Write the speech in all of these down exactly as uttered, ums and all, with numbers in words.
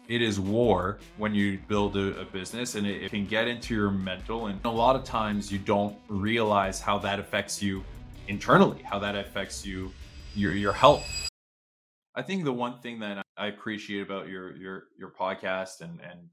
it is war when you build a, a business, and it, it can get into your mental, and a lot of times you don't realize how that affects you internally, how that affects you, your your health. I think the one thing that I appreciate about your your your podcast and and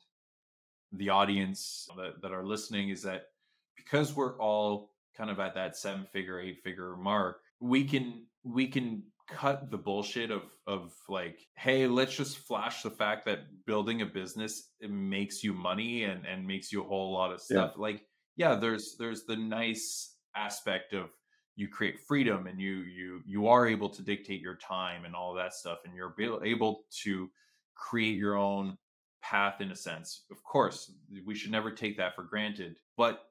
the audience that, that are listening is that because we're all kind of at that seven figure, eight figure mark, we can we can cut the bullshit of of like, hey, let's just flash the fact that building a business, it makes you money and and makes you a whole lot of Yeah. stuff. Like, yeah, there's there's the nice aspect of you create freedom, and you you you are able to dictate your time and all of that stuff, and you're able able to create your own path in a sense. Of course, we should never take that for granted. But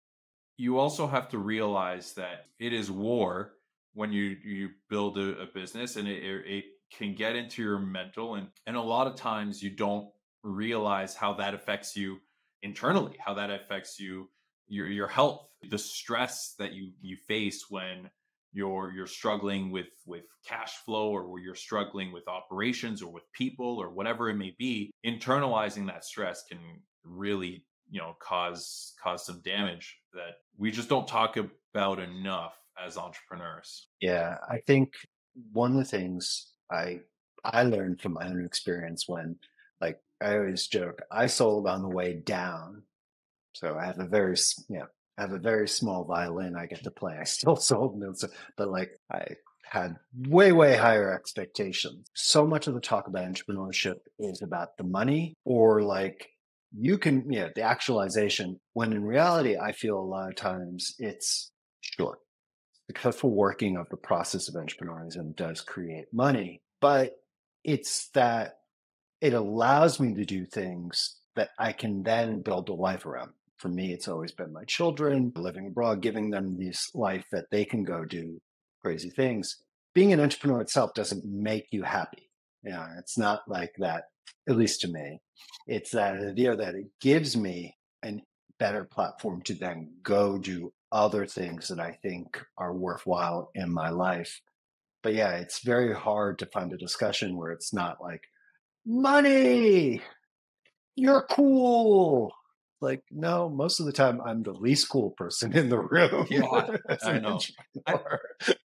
you also have to realize that it is war when you you build a, a business, and it, it it can get into your mental, and and a lot of times you don't realize how that affects you internally, how that affects you, your your health, the stress that you you face when you're you're struggling with with cash flow, or where you're struggling with operations or with people or whatever it may be. Internalizing that stress can really, you know, cause cause some damage that we just don't talk about enough as entrepreneurs. Yeah. I think one of the things I I learned from my own experience when, like, I always joke, I sold on the way down. So I have a very, s- you know, I have a very small violin I get to play. I still sold notes, but like I had way, way higher expectations. So much of the talk about entrepreneurship is about the money, or like you can, yeah, the actualization, when in reality, I feel a lot of times it's sure. Successful working of the process of entrepreneurship does create money, but it's that it allows me to do things that I can then build a life around. For me, it's always been my children, living abroad, giving them this life that they can go do crazy things. Being an entrepreneur itself doesn't make you happy. You know, it's not like that, at least to me. It's that idea that it gives me a better platform to then go do other things that I think are worthwhile in my life. But yeah, it's very hard to find a discussion where it's not like, money, you're cool. Like, no, most of the time I'm the least cool person in the room Yeah, as I an know. I, entrepreneur.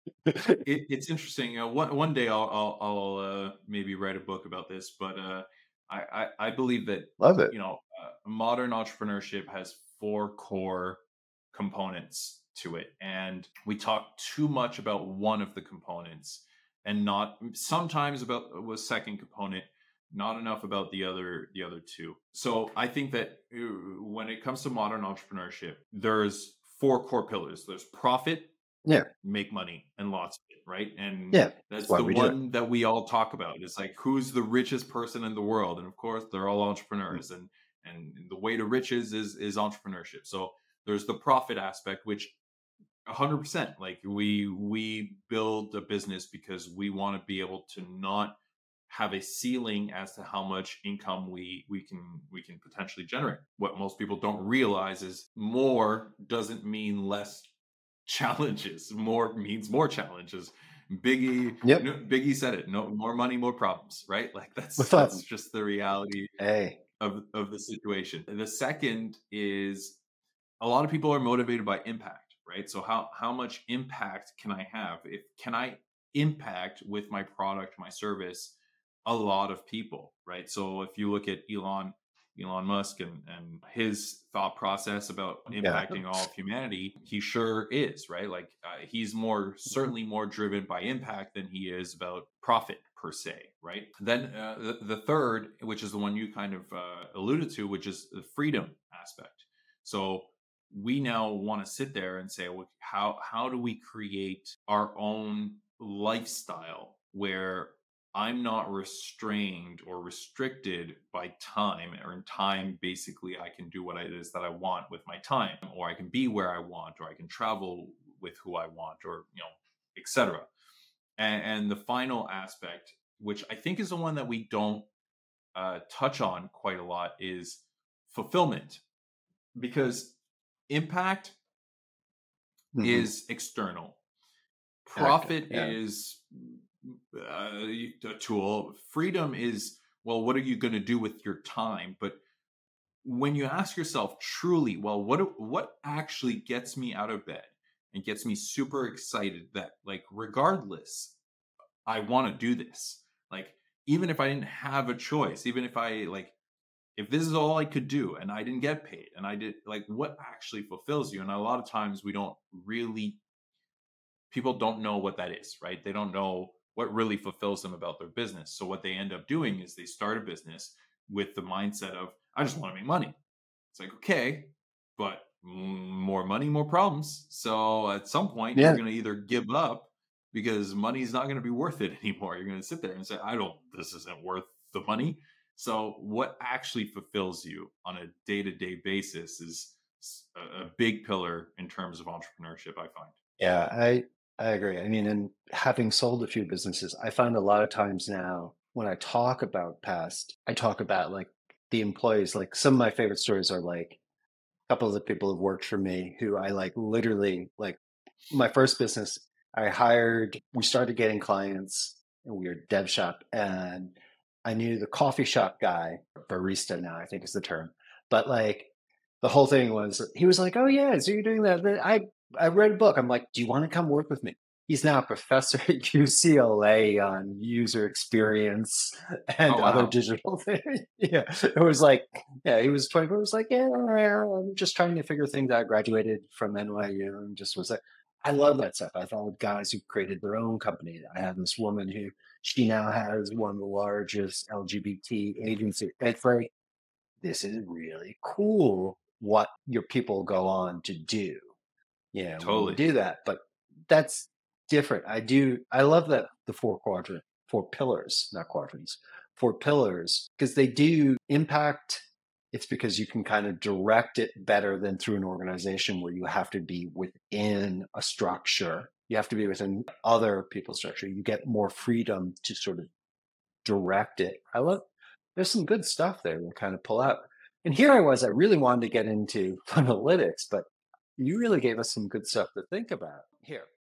it, it's interesting. You know, one one day I'll I'll, I'll uh, maybe write a book about this, but uh, I, I I believe that, Love it. you know, uh, modern entrepreneurship has four core components to it, and we talk too much about one of the components, and not sometimes about the second component, not enough about the other the other two. So I think that uh, when it comes to modern entrepreneurship, there's four core pillars. There's profit, Yeah. make money, and lots of it, right? And Yeah. That's that's why the we do it. one that we all talk about. It's like, who's the richest person in the world? And of course, they're all Mm. entrepreneurs. And and the way to riches is is entrepreneurship. So there's the profit aspect, which one hundred percent, like, we we build a business because we want to be able to not have a ceiling as to how much income we we can we can potentially generate. What most people don't realize is more doesn't mean less challenges. More means more challenges. Biggie, Yep. no, Biggie said it. No more money, more problems. Right? Like, that's What's up? that's just the reality Hey. of of the situation. And the second is, a lot of people are motivated by impact. Right? So how how much impact can I have? If can I impact with my product, my service, a lot of people? Right? So if you look at Elon Elon Musk and, and his thought process about Yeah. impacting all of humanity, he sure is, right? Like, uh, he's more Mhm. certainly more driven by impact than he is about profit per se, right? Then uh, the, the third, which is the one you kind of uh, alluded to, which is the freedom aspect. So we now want to sit there and say, well, how how do we create our own lifestyle where I'm not restrained or restricted by time, or in time, basically, I can do what it is that I want with my time, or I can be where I want, or I can travel with who I want, or, you know, et cetera. And, and the final aspect, which I think is the one that we don't uh, touch on quite a lot, is fulfillment. Because impact Mhm. is external, Okay. profit Yeah. is uh, a tool, freedom is well, what are you going to do with your time? But when you ask yourself truly, well, what do- what actually gets me out of bed and gets me super excited that, like, regardless, I want to do this. Like, even if I didn't have a choice, even if I like if this is all I could do and I didn't get paid and I did, like, what actually fulfills you? And a lot of times we don't really people don't know what that is, right? They don't know what really fulfills them about their business. So what they end up doing is they start a business with the mindset of, I just want to make money. It's like, okay, but mm, more money, more problems. So at some point, you're Yeah. going to either give up because money's not going to be worth it anymore. You're going to sit there and say, I don't, this isn't worth the money. So what actually fulfills you on a day to day basis is s- a, a big pillar in terms of entrepreneurship, I find. Yeah, I I agree. I mean, and having sold a few businesses, I find a lot of times now when I talk about past, I talk about like the employees. Like some of my favorite stories are like a couple of the people who've worked for me who I like literally like my first business, I hired, we started getting clients and we were dev shop and I knew the coffee shop guy, barista now, I think is the term. But like the whole thing was he was like, "Oh yeah, so you're doing that." Then I I read a book. I'm like, "Do you want to come work with me?" He's now a professor at U C L A on user experience Oh, and other wow. digital things. Yeah, it was like, yeah, he was twenty-four. It was like, yeah, I'm just trying to figure things out. Graduated from N Y U and just was like, I love that stuff. I followed guys who created their own company. I have this woman who she now has one of the largest L G B T agency. It's like this is really cool what your people go on to do, you know, when you Totally. do that. But that's different. I do, I love that the four quadrant, four pillars, not quadrants, four pillars, because they do impact. It's because you can kind of direct it better than through an organization where you have to be within a structure. You have to be within other people's structure. You get more freedom to sort of direct it. I love there's some good stuff there to kind of pull out. And here I was, I really wanted to get into analytics, but you really gave us some good stuff to think about here.